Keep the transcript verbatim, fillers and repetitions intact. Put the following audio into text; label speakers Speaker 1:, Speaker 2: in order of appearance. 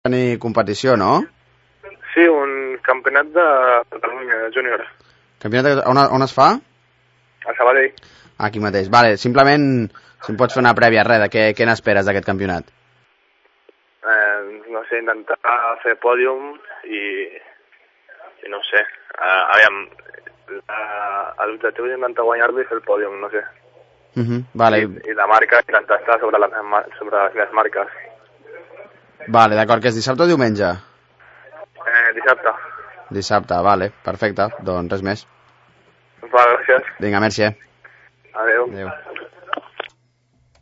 Speaker 1: tenir competició, no?
Speaker 2: Sí, un campionat de Catalunya júnior.
Speaker 1: Campionat de... on, on es fa?
Speaker 2: A Sabadell.
Speaker 1: Aquí mateix. Vale, simplement, si em pots fer una prèvia, res, de què, què n'esperes d'aquest campionat?
Speaker 2: Eh, no sé, intentar fer pòdium i, i no sé, uh, aviam, l'objectiu és intentar guanyar-lo i fer el pòdium, no sé.
Speaker 1: Uh -huh, vale.
Speaker 2: I, I la marca, intentar estar sobre les, sobre les meves marques.
Speaker 1: Vale, d'acord, que és dissabte o diumenge?
Speaker 2: Eh, dissabte.
Speaker 1: Dissabte, vale, perfecte, doncs res més.
Speaker 2: Va, gràcies.
Speaker 1: Vinga, merci, eh?
Speaker 2: Adéu.
Speaker 1: Adéu.